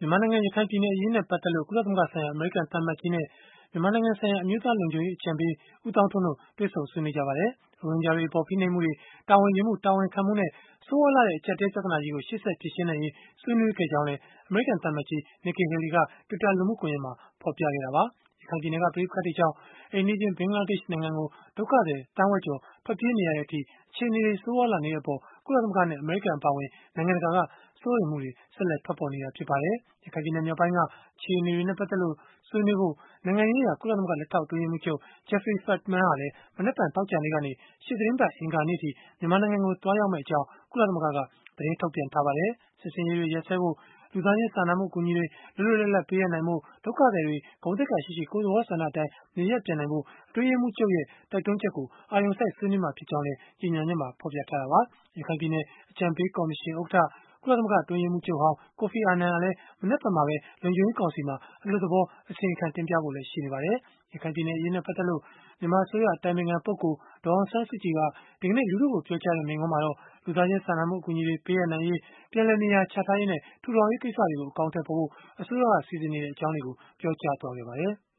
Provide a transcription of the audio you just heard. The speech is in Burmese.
မြန်မာနိုင်ငံ ရခိုင်ပြည်နယ်အရေးနဲ့ ပတ်သက်လို့ ကုလသမဂ္ဂဆိုင်ရာ အမေရိကန်သံအမတ်ကြီးနဲ့ မြန်မာနိုင်ငံဆိုင်ရာ အမျိုးသားလုံခြုံရေး အကြံပေး ဦးသောင်းထွန်းတို့ တွေ့ဆုံဆွေးနွေးကြပါတယ်။ ရိုဟင်ဂျာတွေအပေါ် ဖိနှိပ်မှုတွေ၊ တာဝန်ယူမှု၊ တာဝန်ခံမှုနဲ့ ဆိုးရွားလှတဲ့ အကျပ်အတည်း ပြဿနာကြီးကို ရှေ့ဆက်ဖြေရှင်းနိုင်ရေး ဆွေးနွေးခဲ့ကြောင်းလည်း အမေရိကန်သံအမတ်ကြီး Nikki Haley က Twitter လူမှုကွန်ယက်မှာ ဖော်ပြခဲ့တာပါ။ ရခိုင်ပြည်နယ်က ပဋိပက္ခတွေကြောင့် အိမ်နီးချင်း ဘင်္ဂလားဒေ့ရှ်နိုင်ငံကို ဒုက္ခသည် သန်းဝက်ကျော် ထွက်ပြေးနေရတဲ့အထိ အခြေအနေတွေ ဆိုးရွားလာနေတဲ့အပေါ် ကုလသမဂ္ဂနဲ့ အမေရိကန် အပါအဝင် နိုင်ငံတကာက စိုးရိမ်မှုတွေ ဆက်လက် ထွက်ပေါ်နေတာ ဖြစ်ပါတယ်။ ရခိုင်ပြည်နယ် မြောက်ပိုင်းက အခြေအနေတွေနဲ့ ပတ်သက်လို့ ဆွေးနွေးဖို့ နိုင်ငံရေးရာ ကုလသမဂ္ဂ လက်ထောက် အတွင်းရေးမှူးချုပ် Jeffrey Feltman ဟာလည်း မနက်ဖြန် သောကြာနေ့ကနေ ရှေ့သီတင်းပတ် အင်္ဂါနေ့အထိ မြန်မာနိုင်ငံကို သွားရောက်မယ့်အကြောင်း ကုလသမဂ္ဂက သတင်းထုတ်ပြန်ထားပါတယ်။ စစ်ဆင်ရေးတွေ ရပ်စဲဖို့၊ လူသားချင်းစာနာမှု အကူအညီတွေ လွတ်လွတ်လပ်လပ် ပေးအပ်နိုင်ဖို့၊ ဒုက္ခသည်တွေ ဂုဏ်သိက္ခာရှိရှိ ကိုယ့်သဘောဆန္ဒအတိုင်း နေရပ်ပြန်နိုင်ဖို့ အတွင်းရေးမှူးချုပ်ရဲ့ တိုက်တွန်းချက်ကို အာရုံစိုက် ဆွေးနွေးမှာ ဖြစ်ကြောင်းလည်း ကြေညာချက်မှာ ဖော်ပြထားတာပါ။ ရခိုင်ပြည်နယ် အကြံပေးကော်မရှင် ဥက္ကဋ္ဌ ကုလသမဂ္ဂ အတွင်းရေးမှူးချုပ်ဟောင်း Kofi Annan ဟာလည်း မနက်ဖြန်မှာပဲ လုံခြုံရေးကောင်စီမှာ အလွတ်သဘော အစီရင်ခံတင်ပြဖို့လည်း ရှိနေပါတယ်။ ရခိုင်ပြည်နယ်အရေးနဲ့ ပတ်သက်လို့ မြန်မာအစိုးရ အတိုင်ပင်ခံပုဂ္ဂိုလ် ဒေါ်အောင်ဆန်းစုကြည်က ဒီကနေ့ လူထုကို ပြောကြားတဲ့ မိန့်ခွန်းမှာတော့ လူသားချင်းစာနာမှု အကူအညီတွေ ပေးအပ်နိုင်ရေး၊ ပြန်လည်နေရာချထားရေးနဲ့ ထူထောင်ရေး ကိစ္စတွေကို အကောင်အထည်ဖော်ဖို့ အစိုးရက စီစဉ်နေကြောင်းတွေကို ပြောကြားသွားခဲ့ပါတယ်။